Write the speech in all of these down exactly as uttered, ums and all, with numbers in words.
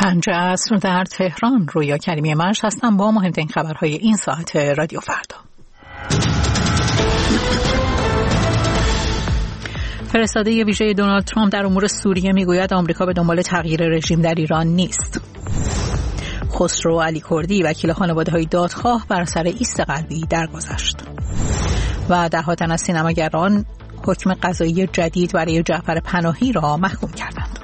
پنج عصر در تهران. رویا کریمی مرش هستم با مهمترین خبرهای این ساعت رادیو فردا. فرستاده ویژه دونالد ترامپ در امور سوریه میگوید آمریکا به دنبال تغییر رژیم در ایران نیست. خسرو علی کردی وکیل خانواده‌های دادخواه بر اثر ایست قلبی درگذشت. و ده‌ها تن از سینماگران حکم قضایی جدید برای جعفر پناهی را محکوم کردند.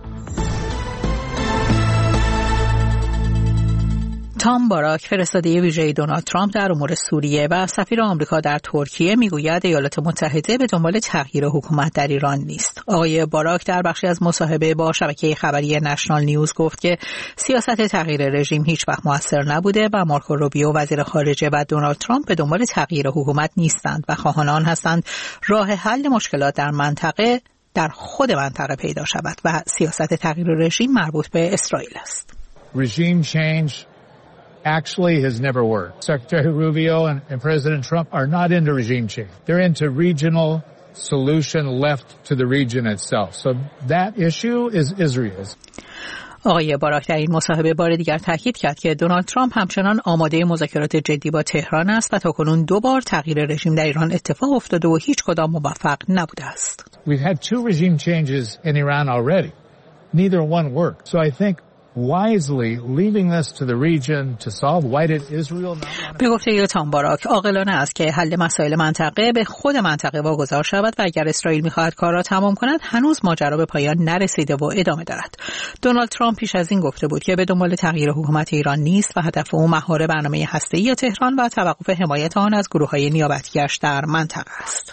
تام باراک فرستاده ویژه دونالد ترامپ در امور سوریه و سفیر آمریکا در ترکیه میگوید ایالات متحده به دنبال تغییر حکومت در ایران نیست. آقای باراک در بخشی از مصاحبه با شبکه خبری نشنال نیوز گفت که سیاست تغییر رژیم هیچ وقت موثر نبوده و مارکو روبیو وزیر خارجه و دونالد ترامپ به دنبال تغییر حکومت نیستند و خواهان آن هستند راه حل مشکلات در منطقه در خود منطقه پیدا شود و سیاست تغییر رژیم مربوط به اسرائیل است. Regime change actually has never worked. Secretary Rubio and, and President Trump are not into regime change. They're into regional solution left to the region itself. So that issue is Israel's. آقای باراک در این مصاحبه بار دیگر تاکید کرد که دونالد ترامپ همچنان آماده مذاکرات جدی با تهران است و تاکنون دو بار تغییر رژیم در ایران اتفاق افتاده و هیچ کدام موفق نبوده است. We've had two regime changes in Iran already. Neither one worked. So I think wisely leaving this to the region to solve. Why did Israel not? به گفته تام باراک عاقلانه است که حل مسائل منطقه به خود منطقه واگذار شود و اگر اسرائیل می‌خواهد کار را تمام کند هنوز ماجرا به پایان نرسیده و ادامه دارد. دونالد ترامپ پیش از این گفته بود که به دنبال تغییر حکومت ایران نیست و هدف او مهار برنامه هسته‌ای تهران و توقف حمایت آن از گروه‌های نیابتی‌اش در منطقه است.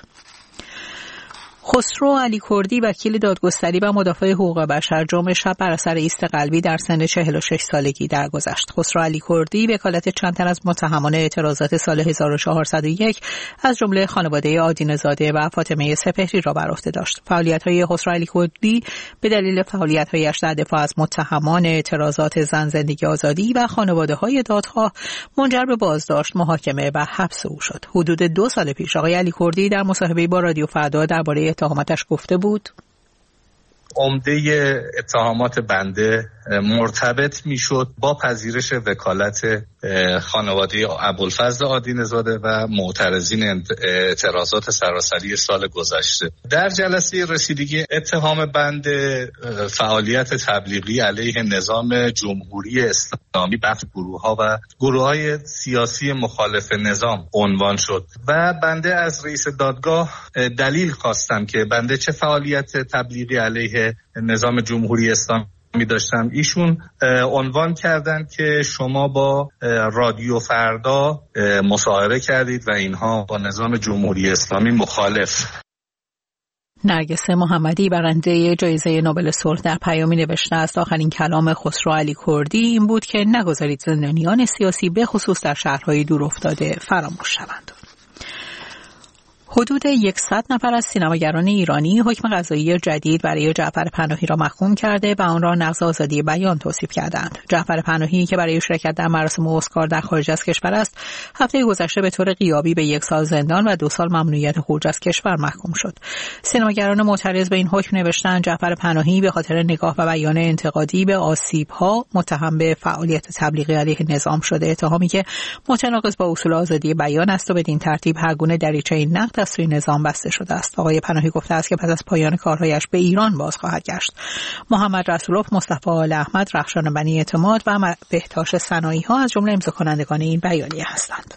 خسرو علی کردی وکیل دادگستری و مدافع حقوق بشر جمعه شب بر اثر ایست قلبی در سن چهل و شش سالگی درگذشت. خسرو علی کردی وکالت چند تن از متهمان اعتراضات سال هزار و چهارصد و یک از جمله خانواده آدینه‌زاده و فاطمه سپهری را بر عهده داشت. فعالیت‌های خسرو علی کردی به دلیل فعالیت‌هایش در دفاع از متهمان اعتراضات زن زندگی آزادی و خانواده‌های دادخواه منجر به بازداشت، محاکمه و حبس او شد. حدود دو سال پیش آقای علی کردی در مصاحبه با رادیو فردا درباره اتهاماتش گفته بود عمده اتهامات بنده مرتبط میشد با پذیرش وکالت خانواده ابوالفضل آدینه‌زاده و معترضین اعتراضات سراسری سال گذشته. در جلسه رسیدگی اتهام بنده فعالیت تبلیغی علیه نظام جمهوری اسلامی بخش گروه‌ها و گروه‌های سیاسی مخالف نظام عنوان شد و بنده از رئیس دادگاه دلیل خواستم که بنده چه فعالیت تبلیغی علیه نظام جمهوری اسلامی می داشتم. ایشون عنوان کردند که شما با رادیو فردا مصاحبه کردید و اینها با نظام جمهوری اسلامی مخالف. نرگس محمدی برنده جایزه نوبل صلح در پیامی نوشته است آخرین کلام خسرو علی کردی این بود که نگذارید زندانیان سیاسی به خصوص در شهرهای دور افتاده فراموش شوند. حدود صد نفر از سینماگران ایرانی حکم قضایی جدید برای جعفر پناهی را محکوم کرده و آن را نقض آزادی بیان توصیف کردند. جعفر پناهی که برای شرکت در مراسم اسکار در خارج از کشور است، هفته گذشته به طور غیابی به یک سال زندان و دو سال ممنوعیت خروج از کشور محکوم شد. سینماگران معترض به این حکم نوشتند جعفر پناهی به خاطر نگاه و بیان انتقادی به آسیب‌ها متهم به فعالیت تبلیغی علیه نظام شده، اتهامی که متناقض با اصول آزادی بیان است و بدین ترتیب هر گونه دریچه نقد از سوی نظام بسته شده است. آقای پناهی گفته است که پس از پایان کارهایش به ایران باز خواهد گشت. محمد رسولوف، مصطفی آل احمد، رخشان بنی اعتماد و بهتاش سنایی ها از جمله امضا کنندگان این بیانیه هستند.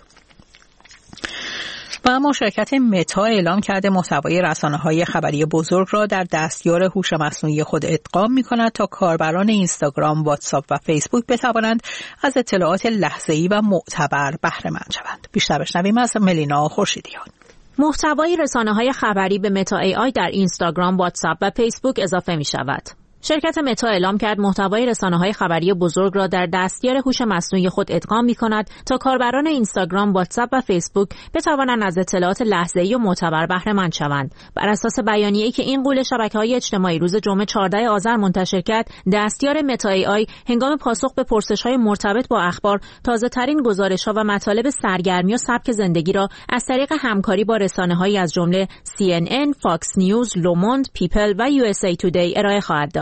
و اما شرکت متا اعلام کرده محتوای رسانه‌های خبری بزرگ را در دستیار هوش مصنوعی خود ادغام می‌کند تا کاربران اینستاگرام، واتساپ و فیسبوک بتوانند از اطلاعات لحظه‌ای و معتبر بهره مند شوند. بیشتر بشنویم از ملینا خورشیدیان. محتوای رسانه‌های خبری به متا ای آی در اینستاگرام، واتساپ و فیسبوک اضافه می‌شود. شرکت متا اعلام کرد محتوای رسانه‌های خبری بزرگ را در دستیار هوش مصنوعی خود ادغام می‌کند تا کاربران اینستاگرام، واتساپ و فیسبوک بتوانند از اطلاعات لحظه‌ای و معتبر بهره مند شوند. بر اساس بیانیه‌ای که این قول شبکه‌های اجتماعی روز جمعه چهاردهم آذر منتشر کرد، دستیار متا ای آی هنگام پاسخ به پرسش‌های مرتبط با اخبار، تازه‌ترین گزارش‌ها و مطالب سرگرمی و سبک زندگی را از طریق همکاری با رسانه‌هایی از جمله سی ان ان، فاکس نیوز، لوموند، پیپل و یو اس ای تودی ارائه خواهد داد.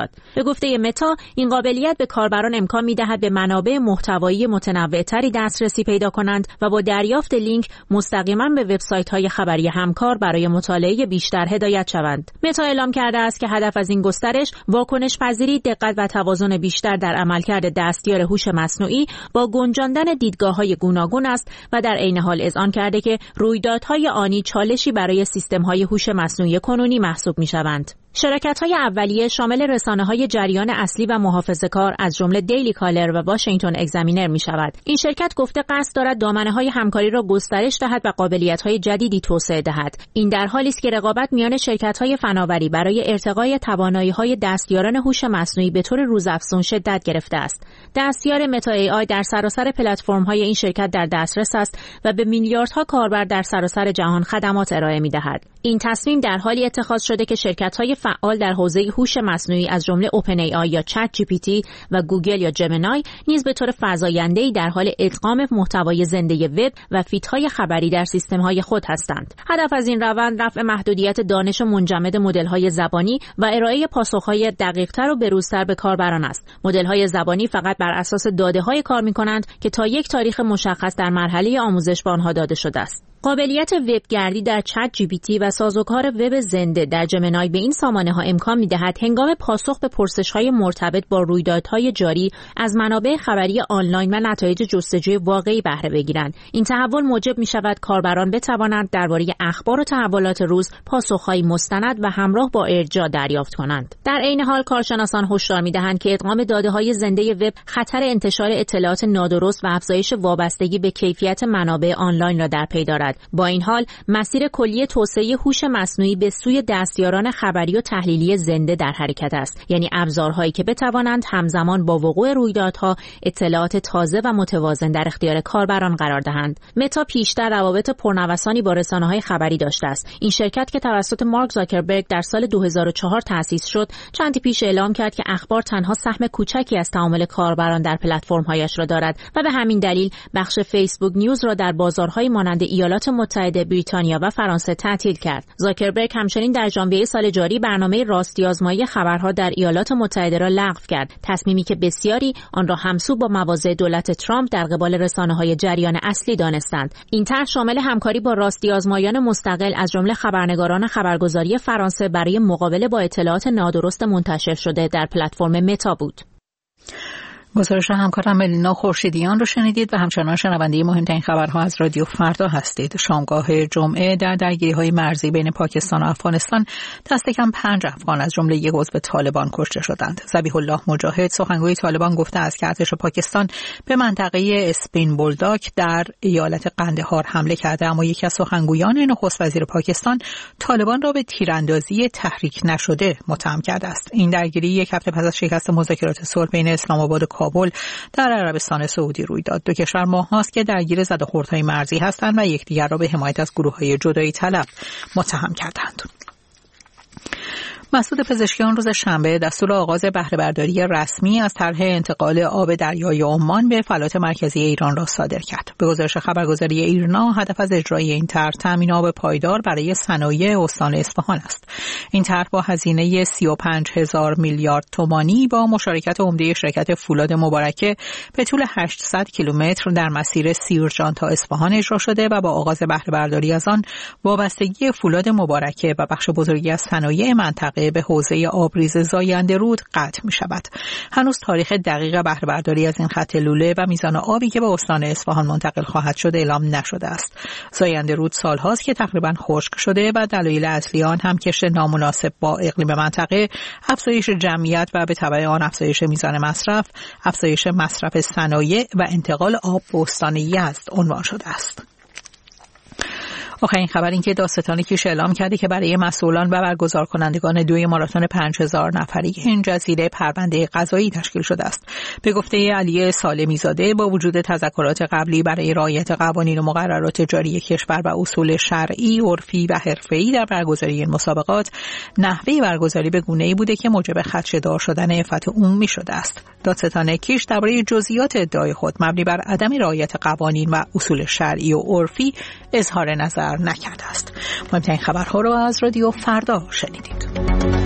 داد. به گفته متا، این قابلیت به کاربران امکان می‌دهد به منابع محتوایی متنوع‌تری دسترسی پیدا کنند و با دریافت لینک مستقیما به وبسایت‌های خبری همکار برای مطالعه بیشتر هدایت شوند. متا اعلام کرده است که هدف از این گسترش واکنش پذیری، دقت و توازن بیشتر در عملکرد دستیار هوش مصنوعی با گنجاندن دیدگاه‌های گوناگون است و در عین حال اذعان کرده که رویدادهای آنی چالشی برای سیستم‌های هوش مصنوعی کنونی محسوب می‌شوند. شرکت‌های اولیه شامل رسانه‌های جریان اصلی و محافظه‌کار از جمله دیلی کالر و واشنگتن اگزامینر می‌شود. این شرکت گفته قصد دارد دامنه‌های همکاری را گسترش دهد و قابلیت‌های جدیدی توسعه دهد. این در حالی است که رقابت میان شرکت‌های فناوری برای ارتقای توانایی‌های دستیاران هوش مصنوعی به طور روزافزون شدت گرفته است. دستیار متا ای آی در سراسر پلتفرم‌های این شرکت در دسترس است و به میلیاردها کاربر در سراسر جهان خدمات ارائه می‌دهد. این تصمیم در حالی اتخاذ شده که شرکت‌های فعال در حوزه هوش مصنوعی از جمله اوپن ای آی یا چت جی پی تی و گوگل یا جمینای نیز به طور فزاینده‌ای در حال ادغام محتوای زنده وب و فیدهای خبری در سیستم‌های خود هستند. هدف از این روند رفع محدودیت دانش منجمد مدل‌های زبانی و ارائه پاسخ‌های دقیق‌تر و بروزتر به کاربران است. مدل‌های زبانی فقط بر اساس داده‌های کار می‌کنند که تا یک تاریخ مشخص در مرحله آموزش به آنها داده شده است. قابلیت وبگردی در چت جی پی تی و سازوکار وب زنده در جمینای به این سامانه‌ها امکان می‌دهد هنگام پاسخ به پرسش‌های مرتبط با رویدادهای جاری از منابع خبری آنلاین و نتایج جستجوی واقعی بهره بگیرند. این تحول موجب می‌شود کاربران بتوانند درباره اخبار و تحولات روز پاسخ‌های مستند و همراه با ارجاع دریافت کنند. در عین حال کارشناسان هشدار می‌دهند که ادغام داده‌های زنده وب خطر انتشار اطلاعات نادرست و افزایش وابستگی به کیفیت منابع آنلاین را در پی دارد. با این حال مسیر کلی توسعه هوش مصنوعی به سوی دستیاران خبری و تحلیلی زنده در حرکت است، یعنی ابزارهایی که بتوانند همزمان با وقوع رویدادها اطلاعات تازه و متوازن در اختیار کاربران قرار دهند. متا پیشتر روابط پرنوسانی با رسانه‌های خبری داشته است. این شرکت که توسط مارک زاکربرگ در سال دو هزار و چهار تأسیس شد، چندی پیش اعلام کرد که اخبار تنها سهم کوچکی از تعامل کاربران در پلتفرم‌هایش را دارد و به همین دلیل بخش فیسبوک نیوز را در بازارهای مانند ایالات متحده، بریتانیا و فرانسه تعطیل کرد. زاکربرگ همچنین در ژانویه سال جاری برنامه راستی آزمایی خبرها در ایالات متحده را لغو کرد، تصمیمی که بسیاری آن را همسو با مواضع دولت ترامپ در قبال رسانه‌های جریان اصلی دانستند. این طرح شامل همکاری با راستی آزمایان مستقل از جمله خبرنگاران خبرگزاری فرانسه برای مقابله با اطلاعات نادرست منتشر شده در پلتفرم متا بود. گزارش همکارم ملینا خورشیدیان رو شنیدید و همچنان شنونده مهمترین خبرها از رادیو فردا هستید. شامگاه جمعه در درگیری‌های مرزی بین پاکستان و افغانستان دست کم پنج افغان از جمله یک عضو طالبان کشته شدند. ذبیح الله مجاهد سخنگوی طالبان گفته است که ارتش پاکستان به منطقه اسپین بولداک در ایالت قندهار حمله کرده، اما یکی از سخنگویان نخست وزیر پاکستان طالبان را به تیراندازی تحریک نشده متهم کرده است. این درگیری یک هفته پس از شکست مذاکرات صلح بین اسلام آباد و کابل در عربستان سعودی روی داد. دو کشور ماه‌هاست که درگیر زدوخوردهای مرزی هستند و یکدیگر را به حمایت از گروه‌های جدایی طلب متهم کردند. مسعود پزشکیان روز شنبه دستور آغاز بهره برداری رسمی از طرح انتقال آب دریای عمان به فلات مرکزی ایران را صادر کرد. به گزارش خبرگزاری ایرنا، هدف از اجرای این طرح تامین آب پایدار برای صنایع استان اصفهان است. این طرح با هزینه سی و پنج هزار میلیارد تومانی با مشارکت عمده شرکت فولاد مبارکه به طول هشتصد کیلومتر در مسیر سیرجان تا اصفهان اجرا شده و با آغاز بهره برداری از آن وابستگی فولاد مبارکه و بخش بزرگی از صنایع منطقه به حوزه آبریز زاینده رود قطع می شود. هنوز تاریخ دقیق بهره برداری از این خط لوله و میزان آبی که به استان اصفهان منتقل خواهد شد اعلام نشده است. زاینده رود سالهاست که تقریبا خشک شده و دلایل اصلی آن هم کشت نامناسب با اقلیم منطقه، افزایش جمعیت و به تبع آن افزایش میزان مصرف، افزایش مصرف صنایع و انتقال آب به استان یزد عنوان شده است. آخرین خبر این که دادستان کیش اعلام کرده که برای مسئولان و برگزار کنندگان دوی ماراتون پنج هزار نفری این جزیره پرونده قضایی تشکیل شده است. به گفته علی سالمی زاده، با وجود تذکرات قبلی برای رعایت قوانین و مقررات جاری کشور و اصول شرعی، عرفی و حرفه‌ای در برگزاری این مسابقات، نحوه برگزاری به گونه‌ای بوده که موجب خدشه‌دار شدن عفت عمومی شده است. دادستان کیش درباره جزئیات ادعای خود مبنی بر عدم رعایت قوانین و اصول شرعی و عرفی اظهار نظر نکرده است. مهمترین خبرها را از رادیو فردا شنیدید.